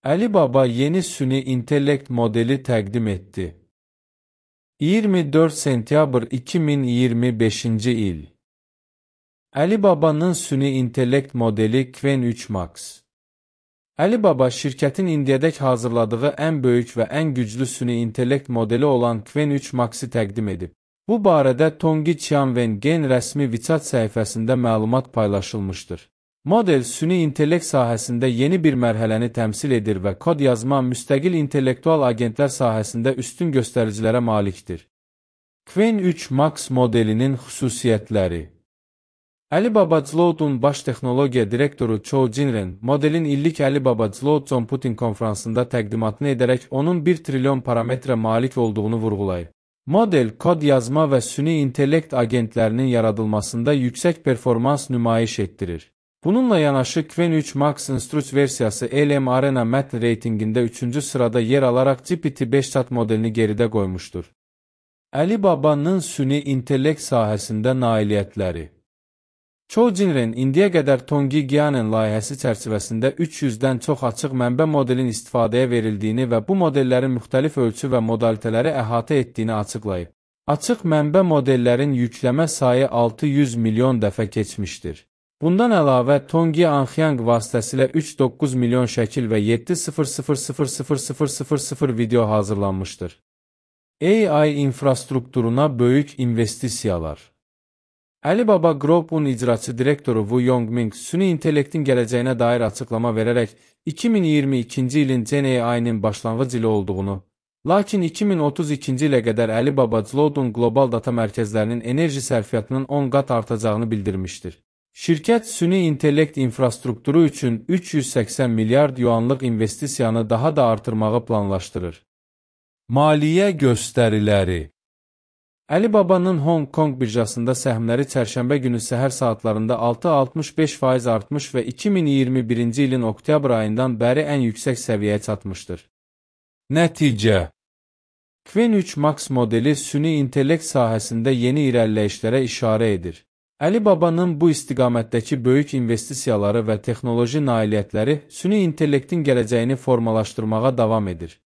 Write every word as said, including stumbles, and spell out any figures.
Alibaba yeni süni intellekt modeli təqdim etdi. iyirmi dörd sentyabr iki min iyirmi beşinci il. Alibaba'nın süni intellekt modeli Qwen üç Max. Alibaba şirkətin indiyədək hazırladığı ən böyük və ən güclü süni intellekt modeli olan Qwen üç Max'ı təqdim edib. Bu barədə Tongyi Tianwen-gen rəsmi WeChat səhifəsində məlumat paylaşılmışdır. Model süni intellekt sahəsində yeni bir mərhələni təmsil edir və kod yazma müstəqil intellektual agentlər sahəsində üstün göstəricilərə malikdir. Qwen üç Max modelinin xüsusiyyətləri. Alibaba Cloud'un baş texnologiya direktoru Chou Jinren, modelin illik Alibaba Cloud Computing konfransında təqdimatını edərək onun bir trilyon parametrə malik olduğunu vurğulayıb. Model, kod yazma və süni intellekt agentlərinin yaradılmasında yüksək performans nümayiş etdirir. Bununla yanaşı Qwen üç Max Instruç versiyası L M Arena mətn reytingində üçüncü sırada yer alaraq G P T beş chat modelini geridə qoymuşdur. Alibaba'nın süni intellekt sahəsində nailiyyətləri. Chou Jinren indiyə qədər Tongyi Tianwen layihəsi çərçivəsində üç yüzdən çox açıq mənbə modelin istifadəyə verildiyini və bu modellərin müxtəlif ölçü və modalitələri əhatə etdiyini açıqlayıb. Açıq mənbə modellərin yükləmə sayı altı yüz milyon dəfə keçmişdir. Bundan əlavə, Tongyi Anxiang vasitəsilə üç nöqtə doqquz milyon şəkil və yeddi min sıfır sıfır video hazırlanmışdır. A I infrastrukturuna böyük investisiyalar. Alibaba Group'un icraçı direktoru Wu Yongming, süni intellektin gələcəyinə dair açıqlama verərək iki min iyirmi ikinci ilin Gen A I-nin başlanğıc ili olduğunu, lakin iki min otuz ikinci ilə qədər Alibaba Cloud'un qlobal data mərkəzlərinin enerji sərfiyyatının on qat artacağını bildirmişdir. Şirkət süni intellekt infrastrukturu üçün üç yüz səksən milyard yuanlıq investisiyanı daha da artırmağı planlaşdırır. Maliyyə göstəriləri. Alibaba'nın Hong Kong birjasında səhmləri çərşənbə günü səhər saatlarında altı nöqtə altmış beş faiz artmış və iki min iyirmi birinci ilin oktyabr ayından bəri ən yüksək səviyyəyə çatmışdır. Nəticə. Qwen üç Max modeli süni intellekt sahəsində yeni irəliləyişlərə işarə edir. Alibaba'nın bu istiqamətdəki böyük investisiyaları və texnoloji nailiyyətləri süni intellektin gələcəyini formalaşdırmağa davam edir.